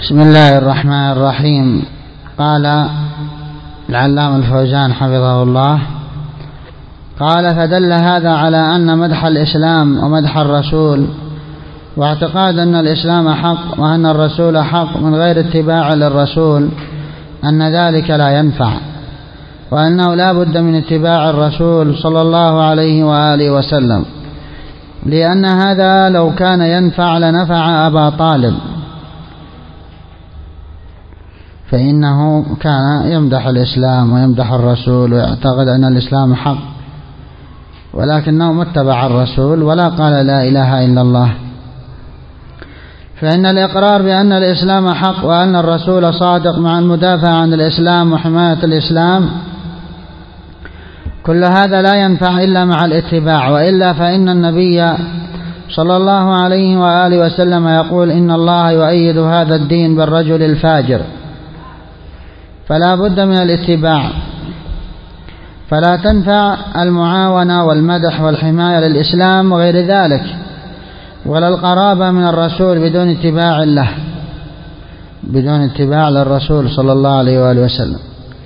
بسم الله الرحمن الرحيم. قال العلامة الفوزان حفظه الله: قال: فدل هذا على أن مدح الإسلام ومدح الرسول واعتقاد أن الإسلام حق وأن الرسول حق من غير اتباع للرسول أن ذلك لا ينفع، وأنه لا بد من اتباع الرسول صلى الله عليه وآله وسلم، لأن هذا لو كان ينفع لنفع أبا طالب، فإنه كان يمدح الإسلام ويمدح الرسول ويعتقد أن الإسلام حق، ولكنه ما اتبع الرسول ولا قال لا إله إلا الله. فإن الإقرار بأن الإسلام حق وأن الرسول صادق مع المدافع عن الإسلام وحماية الإسلام كل هذا لا ينفع إلا مع الاتباع، وإلا فإن النبي صلى الله عليه وآله وسلم يقول: إن الله يؤيد هذا الدين بالرجل الفاجر، فلا بد من الاتباع، فلا تنفع المعاونة والمدح والحماية للإسلام وغير ذلك، ولا القرابة من الرسول بدون اتباع له، بدون اتباع للرسول صلى الله عليه وآله وسلم.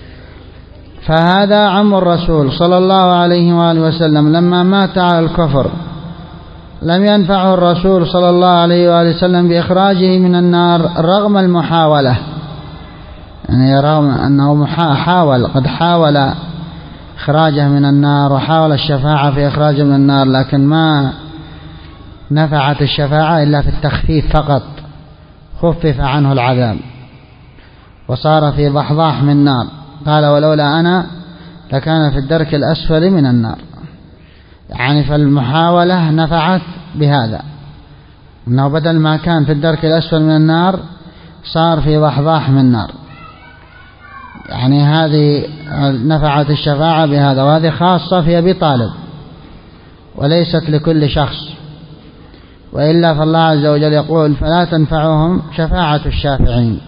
فهذا عم الرسول صلى الله عليه وآله وسلم لما مات على الكفر لم ينفعه الرسول صلى الله عليه وآله وسلم بإخراجه من النار رغم المحاولة، يعني رغم أنه قد حاول إخراجه من النار وحاول الشفاعة في إخراجه من النار، لكن ما نفعت الشفاعة إلا في التخفيف فقط، خفف عنه العذاب وصار في ضحضاح من نار. قال: ولولا أنا لكان في الدرك الأسفل من النار. يعني فالمحاولة نفعت بهذا، أنه بدل ما كان في الدرك الأسفل من النار صار في ضحضاح من النار. يعني هذه نفعت الشفاعة بهذا، وهذه خاصة في أبي طالب وليست لكل شخص، وإلا فالله عز وجل يقول: فلا تنفعهم شفاعة الشافعين.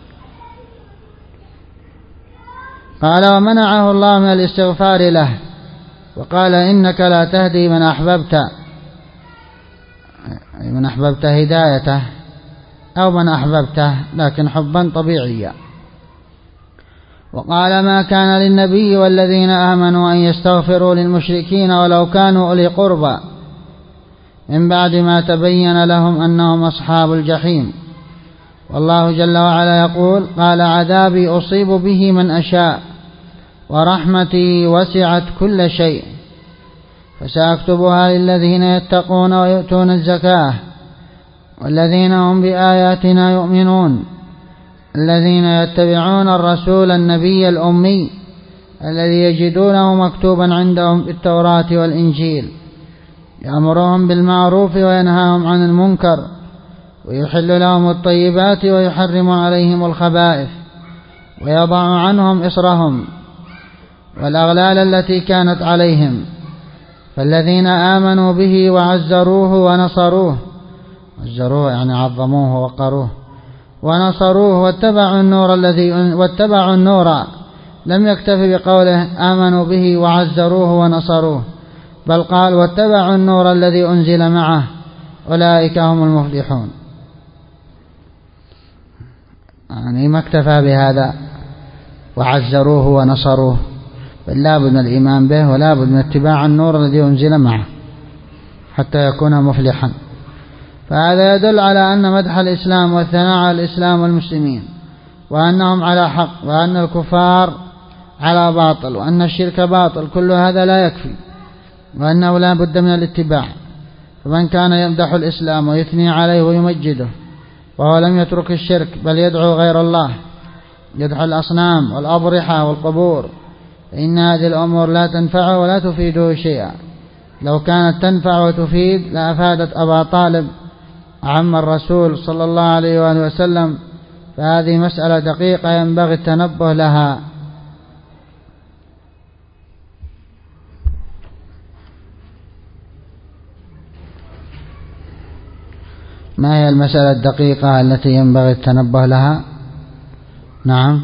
قال: ومنعه الله من الاستغفار له، وقال: إنك لا تهدي من أحببت هدايته أو من أحببته، لكن حبا طبيعيا. وقال: ما كان للنبي والذين آمنوا أن يستغفروا للمشركين ولو كانوا أولي قربى من بعد ما تبين لهم أنهم أصحاب الجحيم. والله جل وعلا يقول: قال: عذابي أصيب به من أشاء ورحمتي وسعت كل شيء فسأكتبها للذين يتقون ويؤتون الزكاة والذين هم بآياتنا يؤمنون الذين يتبعون الرسول النبي الأمي الذي يجدونه مكتوبا عندهم في التوراة والإنجيل يأمرهم بالمعروف وينهاهم عن المنكر ويحل لهم الطيبات ويحرم عليهم الخبائث ويضع عنهم إصرهم والأغلال التي كانت عليهم. فالذين آمنوا به وعزروه ونصروه، عزروه يعني عظموه ووقروه، ونصروه واتبعوا النور لم يكتفي بقوله آمنوا به وعزروه ونصروه، بل قال: واتبعوا النور الذي أنزل معه أولئك هم المفلحون. يعني ما اكتفى بهذا وعزروه ونصروه، بل لا بد من الإيمان به ولا بد من اتباع النور الذي أنزل معه حتى يكون مفلحا. فهذا يدل على أن مدح الإسلام والثناء على الإسلام والمسلمين وأنهم على حق وأن الكفار على باطل وأن الشرك باطل، كل هذا لا يكفي، وأنه لا بد من الاتباع. فمن كان يمدح الإسلام ويثني عليه ويمجده وهو لم يترك الشرك بل يدعو غير الله، يدعو الأصنام والأضرحة والقبور، فإن هذه الأمور لا تنفعه ولا تفيده شيئا. لو كانت تنفع وتفيد لأفادت أبا طالب عم الرسول صلى الله عليه وآله وسلم، فهذه مسألة دقيقة ينبغي التنبه لها. ما هي المسألة الدقيقة التي ينبغي التنبه لها؟ نعم.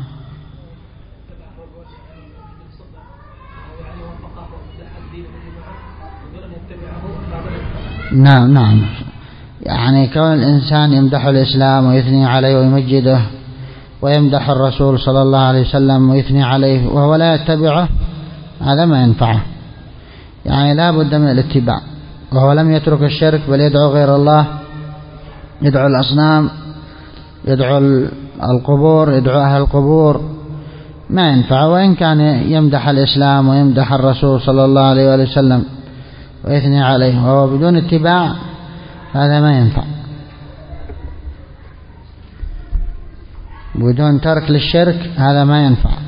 نعم يعني كون الإنسان يمدح الإسلام ويثني عليه ويمجده ويمدح الرسول صلى الله عليه وسلم ويثني عليه وهو لا يتبعه، هذا ما ينفعه. يعني لا بد من الاتباع، وهو لم يترك الشرك بل يدعو غير الله، يدعو الأصنام، يدعو القبور، يدعو أهل القبور، ما ينفع. وإن كان يمدح الإسلام ويمدح الرسول صلى الله عليه وسلم ويثني عليه وهو بدون اتباع، هذا ما ينفع. بدون ترك للشرك هذا ما ينفع.